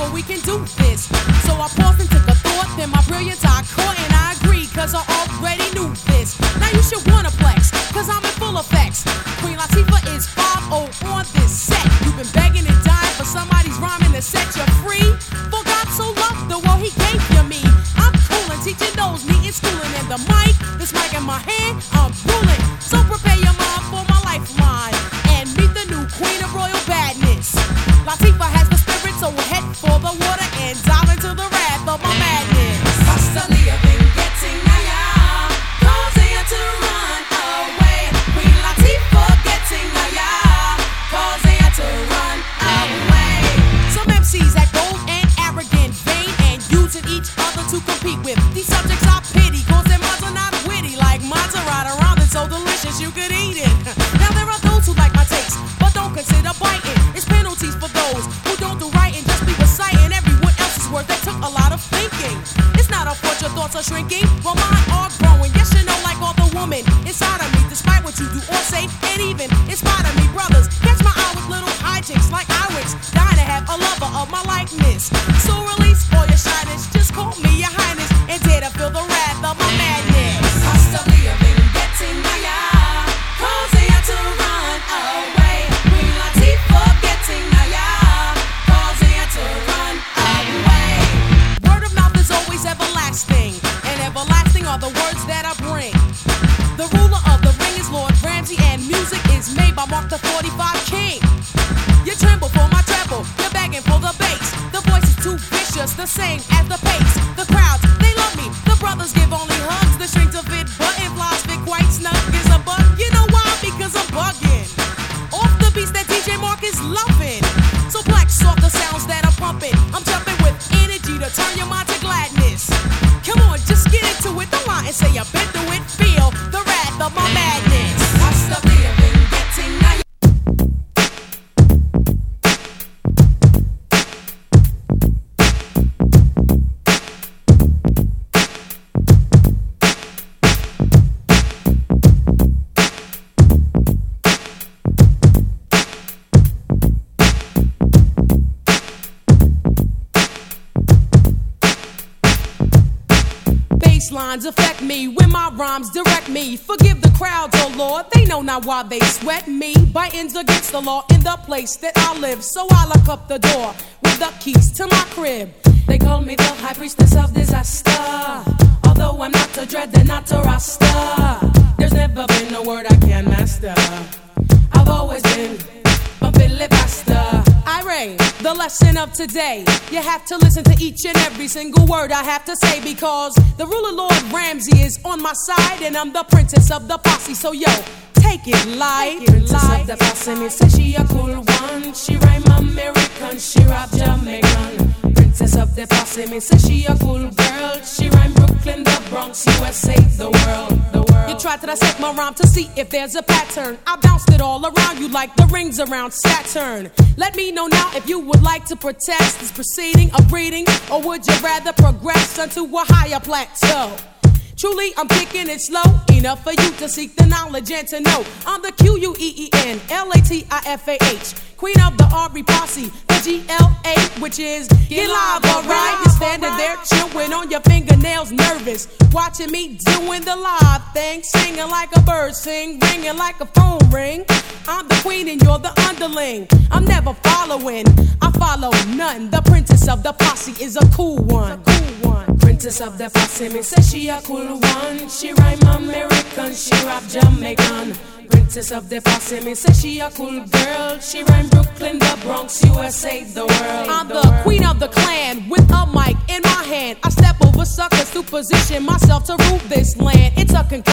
know we can do this. So I paused and took a thought, then my brilliance I caught, and I agreed, cause I already knew this. Now you should wanna flex, cause I'm in full effects. Queen Latifah is 5-0 on this set. You've been begging and dying for somebody's rhyming to set you free. For God so loved the world he gave you me. I'm coolin', teaching those needing schooling, and the mic, this mic in my hand, I'm ruling. So prepare your mind for my lifeline, and meet the new queen of royal badness. Latifah has the spirit, so head for the water and dive into the wrath of my madness. Constantly I've been getting higher, causing you to run away. Queen Latifah getting higher, causing you to run away. Some MCs act bold and arrogant, vain, and using each other to compete with. These subjects I pity, cause their minds are not witty. Like mine to ride around, it's so delicious you could eat it. Now there are those who like my taste, but don't consider biting. It's penalties for those who don't do right and just be reciting everyone else's work. That took a lot of thinking. It's not a fault your thoughts are shrinking, well mine are growing. Yes, you know, like all the woman inside of me, despite what you do or say, and even in spite of me, brothers, catch my eye with little hijinks like Irix, dying to have a lover of my likeness. So release all your shyness, just call me your highness, and dare to feel the wrath of my madness. Constantly I've been getting higher, causing you to run away. Queen Latifah getting higher, causing you to run away. Word of mouth is always everlasting, and everlasting are the words that I bring. The ruler of the ring is Lord Ramsey, and music is made by Mark the 45 King. You tremble for my treble, you're begging for the bass. The voice is too vicious, the same as the pace. The crowds, they love me, the brothers give only hugs. The string to fit button flies fit quite snug is a bug. You know why? Because I'm bugging off the beats that DJ Mark is loving. So flex off the sounds that I'm pumping. I'm jumping with energy to turn your mind to gladness. Come on, just get into it, don't lie and say you've been through it. Feel the wrath of my madness. Constantly I've been getting higher. Lines affect me when my rhymes direct me. Forgive the crowds, oh Lord, they know not why they sweat me. Biting's against the law in the place that I live, so I lock up the door with the keys to my crib. They call me the high priestess of disaster, although I'm not a dread and not a rasta. There's never been a word I can't master. I've always been a filibuster. Irene, the lesson of today, you have to listen to each and every single word I have to say, because the ruler Lord Ramsey is on my side, and I'm the princess of the posse. So yo, take it light. Princess of the posse, me say she a cool one. She rhyme American, she rap Jamaican. Princess of the posse, me say she a cool girl. She rhyme Brooklyn, the Bronx, USA, the world, the world. You try to dissect my rhyme to see if there's a pattern. I bounced it all around you like the rings around Saturn. Let me know now if you would like to protest this proceeding of breeding, or would you rather progress onto a higher plateau? Truly, I'm kicking it slow, enough for you to seek the knowledge and to know. I'm the QUEEN, queen of the RE posse, the GLA, which is get live, alright? You're standing there chewing on your fingernails, nervous, watching me doing the live thing, singing like a bird sing, ringing like a phone ring. I'm the queen and you're the underling. I'm never following, I follow none. The princess of the posse is a cool one. Princess of the posse, me say she a cool one. She rhyme American, she rap Jamaican. Princess of the posse, me say she a cool girl. She rhyme Brooklyn, the Bronx, USA, the world. I'm the queen of the clan with a mic in my hand. I step over suckers to position myself to rule this land. It's a